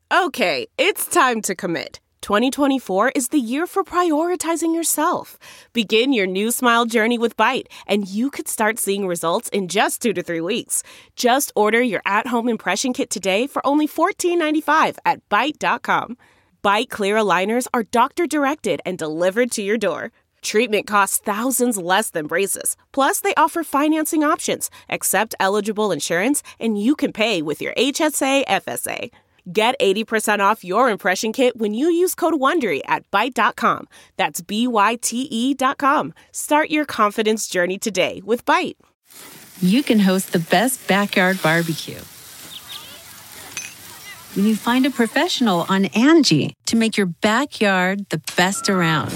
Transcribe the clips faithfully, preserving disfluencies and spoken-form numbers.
Okay, it's time to commit. twenty twenty-four is the year for prioritizing yourself. Begin your new smile journey with Byte, and you could start seeing results in just two to three weeks. Just order your at-home impression kit today for only fourteen ninety-five at byte dot com. Byte clear aligners are doctor-directed and delivered to your door. Treatment costs thousands less than braces. Plus, they offer financing options, accept eligible insurance, and you can pay with your H S A F S A. Get eighty percent off your impression kit when you use code WONDERY at byte dot com. That's B Y T E dot com. Start your confidence journey today with Byte. You can host the best backyard barbecue when you find a professional on Angie to make your backyard the best around.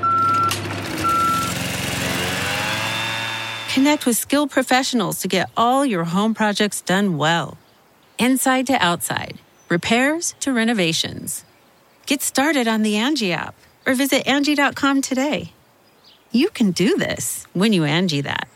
Connect with skilled professionals to get all your home projects done well. Inside to outside. Repairs to renovations. Get started on the Angie app or visit Angie dot com today. You can do this when you Angie that.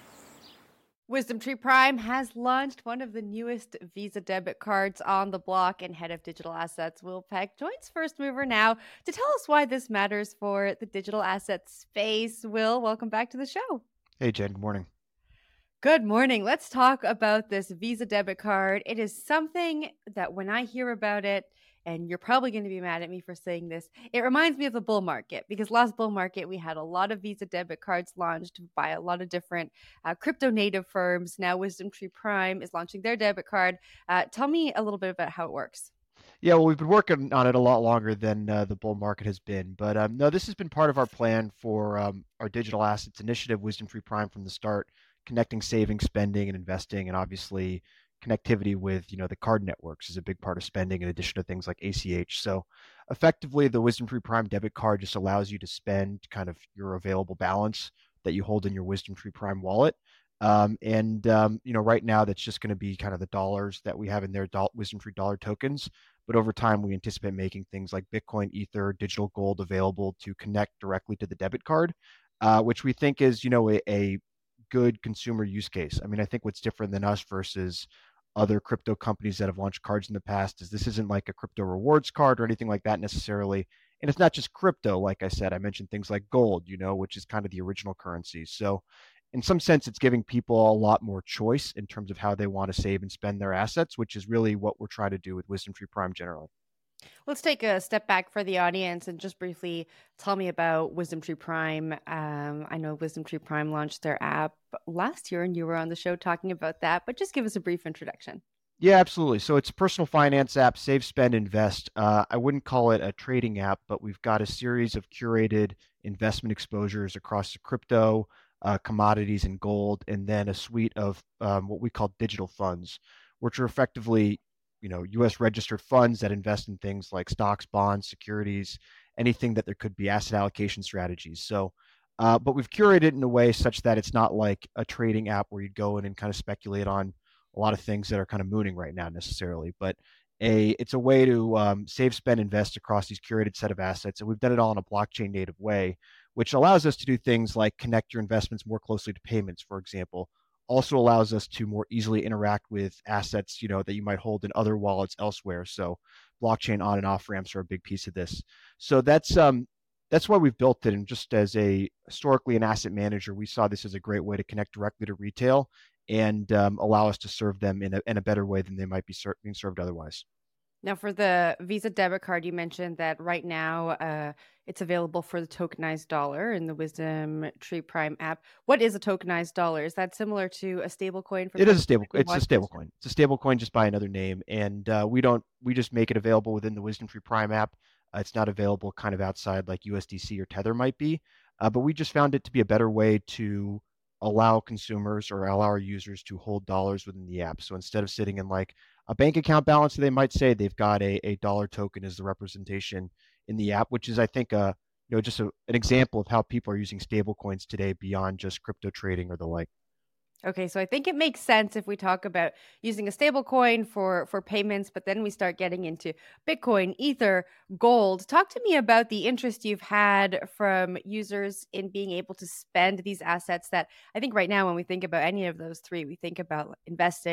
WisdomTree Prime has launched one of the newest Visa debit cards on the block, and head of digital assets Will Peck joins First Mover now to tell us why this matters for the digital asset space. Will, welcome back to the show. Hey, Jen. Good morning. Good morning. Let's talk about this Visa debit card. It is something that when I hear about it, and you're probably going to be mad at me for saying this, it reminds me of the bull market, because last bull market, we had a lot of Visa debit cards launched by a lot of different uh, crypto native firms. Now WisdomTree Prime is launching their debit card. Uh, tell me a little bit about how it works. Yeah, well, we've been working on it a lot longer than uh, the bull market has been. But um, no, this has been part of our plan for um, our digital assets initiative, WisdomTree Prime, from the start, connecting saving, spending, and investing, and obviously connectivity with, you know, the card networks is a big part of spending, in addition to things like A C H. So effectively, the WisdomTree Prime debit card just allows you to spend kind of your available balance that you hold in your WisdomTree Prime wallet. Um, and, um, you know, right now that's just going to be kind of the dollars that we have in their do- WisdomTree dollar tokens. But over time, we anticipate making things like Bitcoin, Ether, digital gold available to connect directly to the debit card, uh, which we think is, you know, a, a good consumer use case. I mean, I think what's different than us versus other crypto companies that have launched cards in the past is this isn't like a crypto rewards card or anything like that necessarily. And it's not just crypto. Like I said, I mentioned things like gold, you know, which is kind of the original currency. So in some sense, it's giving people a lot more choice in terms of how they want to save and spend their assets, which is really what we're trying to do with WisdomTree Prime generally. Let's take a step back for the audience and just briefly tell me about WisdomTree Prime. Um, I know WisdomTree Prime launched their app last year, and you were on the show talking about that, but just give us a brief introduction. Yeah, absolutely. So it's a personal finance app, save, spend, invest. Uh, I wouldn't call it a trading app, but we've got a series of curated investment exposures across the crypto, uh, commodities, and gold, and then a suite of um, what we call digital funds, which are effectively, you know, U S registered funds that invest in things like stocks, bonds, securities, anything that there could be asset allocation strategies. So, uh, but we've curated it in a way such that it's not like a trading app where you'd go in and kind of speculate on a lot of things that are kind of mooning right now necessarily, but a it's a way to um, save, spend, invest across these curated set of assets. And we've done it all in a blockchain native way, which allows us to do things like connect your investments more closely to payments, for example. Also allows us to more easily interact with assets, you know, that you might hold in other wallets elsewhere. So blockchain on and off ramps are a big piece of this. So that's um, that's why we've built it. And just as a historically an asset manager, we saw this as a great way to connect directly to retail and um, allow us to serve them in a, in a better way than they might be ser- being served otherwise. Now, for the Visa debit card, you mentioned that right now uh, it's available for the tokenized dollar in the WisdomTree Prime app. What is a tokenized dollar? Is that similar to a stable coin? For it is a stable. It's a stable coin. It's a stable coin just by another name, and uh, we don't. We just make it available within the WisdomTree Prime app. Uh, it's not available kind of outside like U S D C or Tether might be, uh, but we just found it to be a better way to allow consumers or allow our users to hold dollars within the app. So instead of sitting in like a bank account balance, they might say they've got a, a dollar token as the representation in the app, which is, I think, uh, you know, just a, an example of how people are using stable coins today beyond just crypto trading or the like. Okay, so I think it makes sense if we talk about using a stable coin for, for payments, but then we start getting into Bitcoin, Ether, gold. Talk to me about the interest you've had from users in being able to spend these assets that I think right now when we think about any of those three, we think about investing,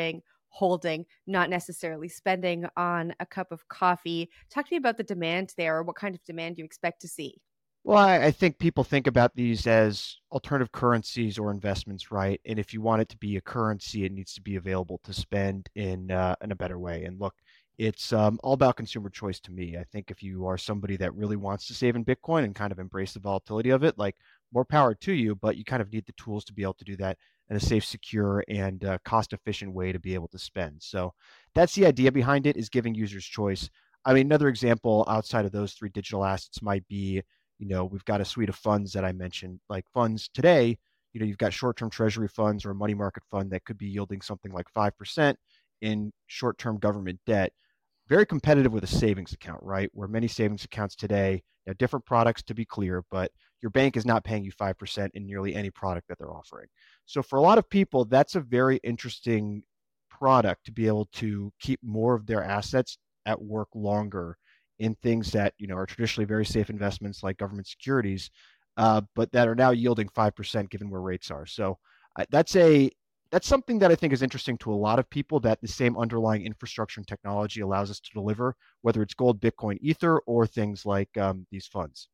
holding, not necessarily spending on a cup of coffee. Talk to me about the demand there, or what kind of demand you expect to see. Well, I, I think people think about these as alternative currencies or investments, right? And if you want it to be a currency, it needs to be available to spend in uh, in a better way. And look, it's um, all about consumer choice to me. I think if you are somebody that really wants to save in Bitcoin and kind of embrace the volatility of it, like more power to you, but you kind of need the tools to be able to do that in a safe, secure, and uh, cost-efficient way to be able to spend. So that's the idea behind it, is giving users choice. I mean, another example outside of those three digital assets might be, you know, we've got a suite of funds that I mentioned, like funds today. You know, you've got short-term treasury funds or a money market fund that could be yielding something like five percent in short-term government debt. Very competitive with a savings account, right? Where many savings accounts today, you know, different products to be clear, but your bank is not paying you five percent in nearly any product that they're offering. So for a lot of people, that's a very interesting product to be able to keep more of their assets at work longer in things that, you know, are traditionally very safe investments like government securities, uh, but that are now yielding five percent given where rates are. So uh, that's a that's something that I think is interesting to a lot of people, that the same underlying infrastructure and technology allows us to deliver, whether it's gold, Bitcoin, Ether, or things like um, these funds.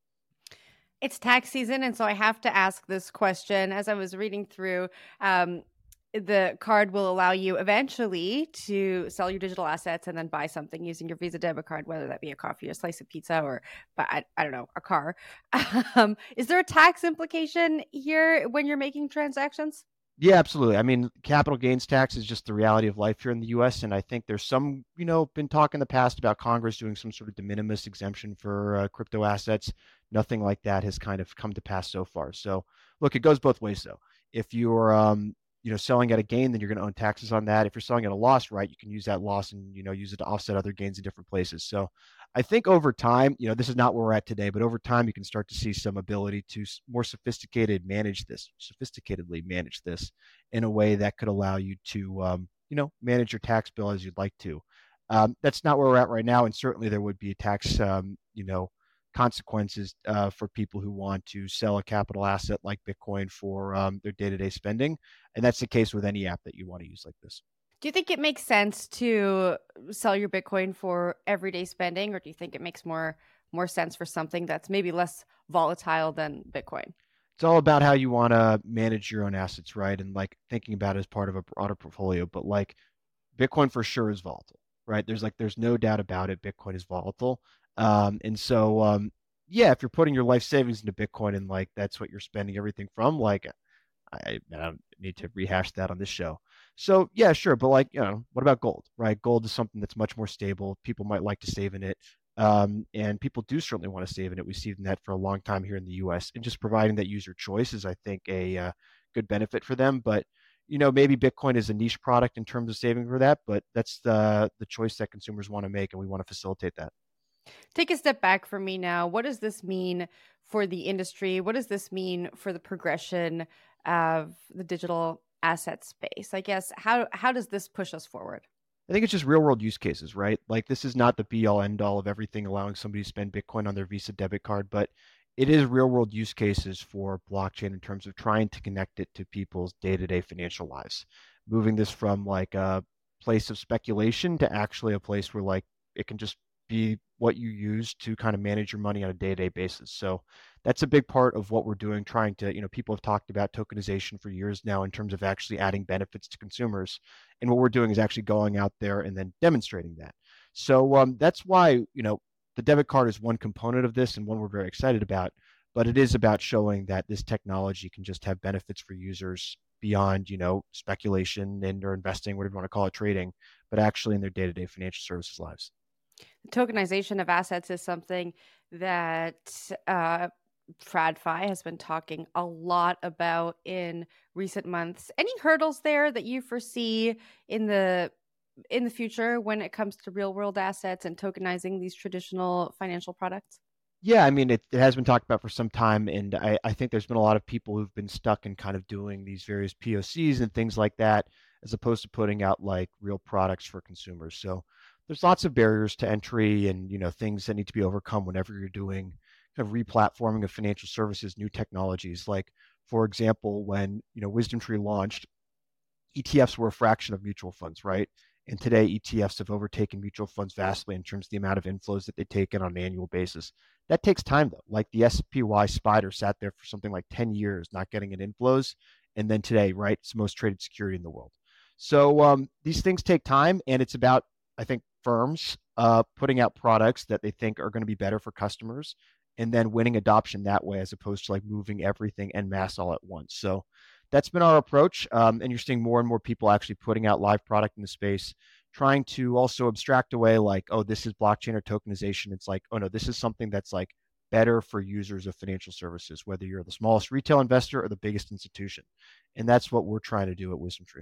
It's tax season, and so I have to ask this question. As I was reading through, um, the card will allow you eventually to sell your digital assets and then buy something using your Visa debit card, whether that be a coffee, a slice of pizza, or, but I, I don't know, a car. Um, is there a tax implication here when you're making transactions? Yeah, absolutely. I mean, capital gains tax is just the reality of life here in the U S. And I think there's some, you know, been talk in the past about Congress doing some sort of de minimis exemption for uh, crypto assets. Nothing like that has kind of come to pass so far. So look, it goes both ways though. If you're, um, you know, selling at a gain, then you're going to own taxes on that. If you're selling at a loss, right, you can use that loss and, you know, use it to offset other gains in different places. So I think over time, you know, this is not where we're at today, but over time, you can start to see some ability to more sophisticated manage this, sophisticatedly manage this in a way that could allow you to, um, you know, manage your tax bill as you'd like to. Um, that's not where we're at right now. And certainly there would be a tax, um, you know, consequences uh, for people who want to sell a capital asset like Bitcoin for um, their day-to-day spending. And that's the case with any app that you want to use like this. Do you think it makes sense to sell your Bitcoin for everyday spending, or do you think it makes more more sense for something that's maybe less volatile than Bitcoin? It's all about how you want to manage your own assets, right? And like thinking about it as part of a broader portfolio. But like Bitcoin for sure is volatile, right? There's like there's no doubt about it. Bitcoin is volatile. Um, and so um, yeah, if you're putting your life savings into Bitcoin and like that's what you're spending everything from, like I, I don't need to rehash that on this show. So yeah, sure. But like, you know, what about gold, right? Gold is something that's much more stable. People might like to save in it. Um, and people do certainly want to save in it. We've seen that for a long time here in the U S, and just providing that user choice is, I think, a uh, good benefit for them. But, you know, maybe Bitcoin is a niche product in terms of saving for that, but that's the, the choice that consumers want to make. And we want to facilitate that. Take a step back for me now. What does this mean for the industry? What does this mean for the progression of the digital asset space? I guess, how how does this push us forward? I think it's just real world use cases, right? Like this is not the be all end all of everything allowing somebody to spend Bitcoin on their Visa debit card, but it is real world use cases for blockchain in terms of trying to connect it to people's day-to-day financial lives. Moving this from like a place of speculation to actually a place where like it can just be what you use to kind of manage your money on a day-to-day basis. So that's a big part of what we're doing, trying to, you know, people have talked about tokenization for years now in terms of actually adding benefits to consumers. And what we're doing is actually going out there and then demonstrating that. So um, that's why, you know, the debit card is one component of this and one we're very excited about, but it is about showing that this technology can just have benefits for users beyond, you know, speculation and or investing, whatever you want to call it, trading, but actually in their day-to-day financial services lives. Tokenization of assets is something that uh, TradFi has been talking a lot about in recent months. Any hurdles there that you foresee in the in the future when it comes to real world assets and tokenizing these traditional financial products? Yeah, I mean, it, it has been talked about for some time, and I, I think there's been a lot of people who've been stuck in kind of doing these various P O Cs and things like that, as opposed to putting out like real products for consumers. So there's lots of barriers to entry and, you know, things that need to be overcome whenever you're doing kind of replatforming of financial services, new technologies. Like, for example, when, you know, WisdomTree launched, E T Fs were a fraction of mutual funds, right? And today, E T Fs have overtaken mutual funds vastly in terms of the amount of inflows that they take in on an annual basis. That takes time, though. Like the S P Y Spider sat there for something like ten years, not getting in inflows. And then today, right, it's the most traded security in the world. So um, these things take time, and it's about, I think, firms uh, putting out products that they think are going to be better for customers, and then winning adoption that way, as opposed to like moving everything en masse all at once. So that's been our approach. Um, and you're seeing more and more people actually putting out live product in the space, trying to also abstract away like, oh, this is blockchain or tokenization. It's like, oh no, this is something that's like better for users of financial services, whether you're the smallest retail investor or the biggest institution. And that's what we're trying to do at WisdomTree.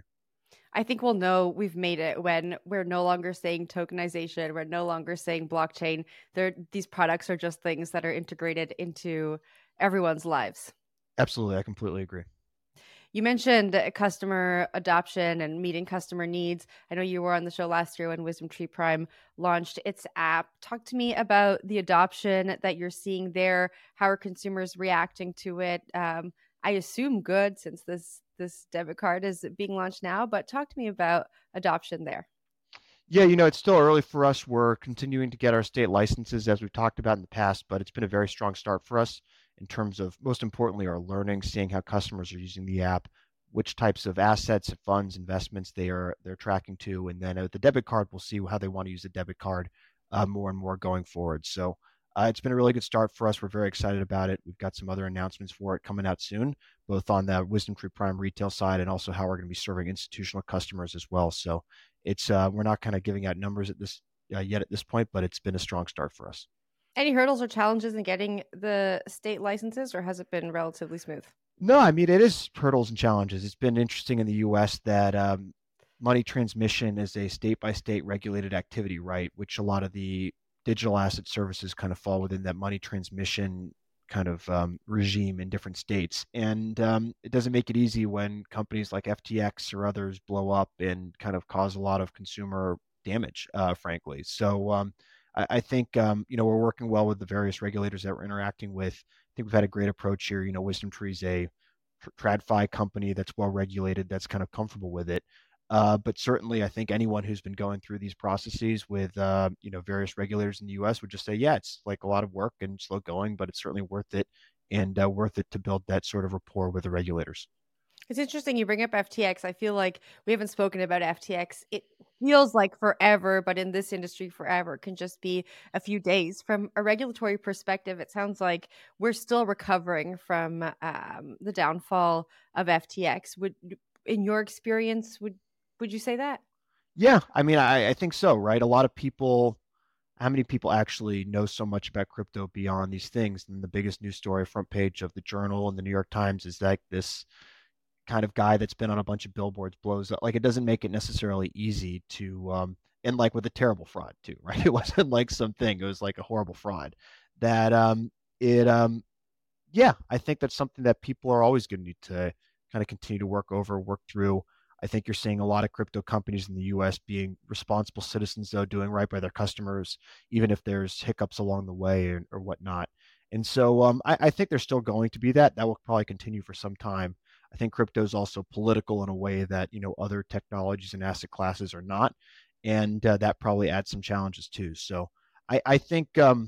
I think we'll know we've made it when we're no longer saying tokenization. We're no longer saying blockchain. They're, these products are just things that are integrated into everyone's lives. Absolutely. I completely agree. You mentioned customer adoption and meeting customer needs. I know you were on the show last year when WisdomTree Prime launched its app. Talk to me about the adoption that you're seeing there. How are consumers reacting to it? Um, I assume good, since this this debit card is being launched now, but talk to me about adoption there. Yeah, you know, it's still early for us. We're continuing to get our state licenses, as we've talked about in the past, but it's been a very strong start for us in terms of, most importantly, our learning, seeing how customers are using the app, which types of assets, funds, investments they are they're tracking to, and then uh, the debit card, we'll see how they want to use the debit card uh, more and more going forward. So uh, it's been a really good start for us. We're very excited about it. We've got some other announcements for it coming out soon, both on the WisdomTree Prime retail side and also how we're going to be serving institutional customers as well. So it's uh, we're not kind of giving out numbers at this uh, yet at this point, but it's been a strong start for us. Any hurdles or challenges in getting the state licenses, or has it been relatively smooth? No, I mean, it is hurdles and challenges. It's been interesting in the U S that um, money transmission is a state-by-state regulated activity, right? Which a lot of the digital asset services kind of fall within that money transmission kind of um, regime in different states. And um, it doesn't make it easy when companies like F T X or others blow up and kind of cause a lot of consumer damage, uh, frankly. So um, I, I think, um, you know, we're working well with the various regulators that we're interacting with. I think we've had a great approach here. You know, WisdomTree is a TradFi company that's well regulated, that's kind of comfortable with it. Uh, but certainly, I think anyone who's been going through these processes with, uh, you know, various regulators in the U S would just say, yeah, it's like a lot of work and slow going, but it's certainly worth it, and uh, worth it to build that sort of rapport with the regulators. It's interesting you bring up F T X. I feel like we haven't spoken about F T X. It feels like forever, but in this industry, forever can just be a few days. From a regulatory perspective, it sounds like we're still recovering from um, the downfall of F T X. Would, in your experience, would would you say that? Yeah, I mean, I, I think so, right? A lot of people, how many people actually know so much about crypto beyond these things? And the biggest news story, front page of the Journal and the New York Times, is like this kind of guy that's been on a bunch of billboards blows up. Like, it doesn't make it necessarily easy to, um, and like with a terrible fraud too, right? It wasn't like something, it was like a horrible fraud that um, it, um, yeah, I think that's something that people are always going to need to kind of continue to work over, work through. I think you're seeing a lot of crypto companies in the U S being responsible citizens, though, doing right by their customers, even if there's hiccups along the way or, or whatnot. And so um, I, I think there's still going to be that. That will probably continue for some time. I think crypto is also political in a way that, you know, other technologies and asset classes are not. And uh, that probably adds some challenges too. So I, I think, um,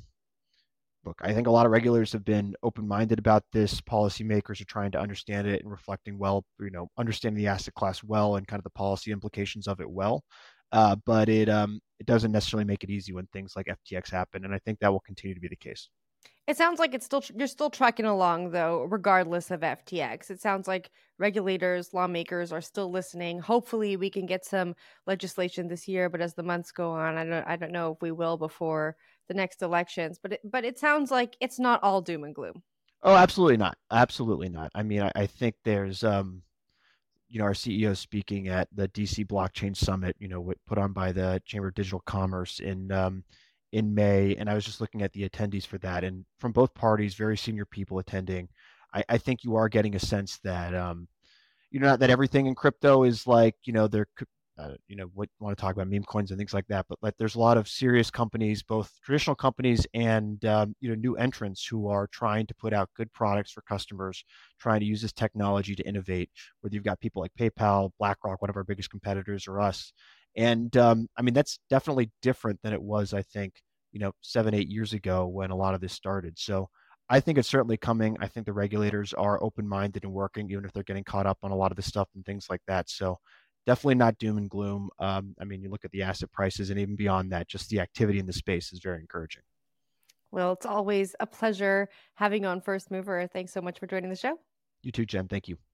look, I think a lot of regulators have been open-minded about this. Policymakers are trying to understand it and reflecting well, you know, understanding the asset class well and kind of the policy implications of it well. Uh, but it um, it doesn't necessarily make it easy when things like F T X happen. And I think that will continue to be the case. It sounds like it's still you're still trucking along, though, regardless of F T X. It sounds like regulators, lawmakers are still listening. Hopefully, we can get some legislation this year. But as the months go on, I don't I don't know if we will before the next elections. But it, but it sounds like it's not all doom and gloom. Oh, absolutely not. Absolutely not. I mean, I, I think there's, um, you know, our C E O speaking at the D C Blockchain Summit, you know, put on by the Chamber of Digital Commerce in um, in May, and I was just looking at the attendees for that, and from both parties, very senior people attending. I, I think you are getting a sense that, um, you know, not that everything in crypto is like, you know, they're uh, you know, what want to talk about meme coins and things like that. But like, there's a lot of serious companies, both traditional companies and um, you know, new entrants who are trying to put out good products for customers, trying to use this technology to innovate. Whether you've got people like PayPal, BlackRock, one of our biggest competitors, or us. And um, I mean, that's definitely different than it was, I think, you know, seven, eight years ago when a lot of this started. So I think it's certainly coming. I think the regulators are open-minded and working, even if they're getting caught up on a lot of the stuff and things like that. So definitely not doom and gloom. Um, I mean, you look at the asset prices and even beyond that, just the activity in the space is very encouraging. Well, it's always a pleasure having you on First Mover. Thanks so much for joining the show. You too, Jen. Thank you.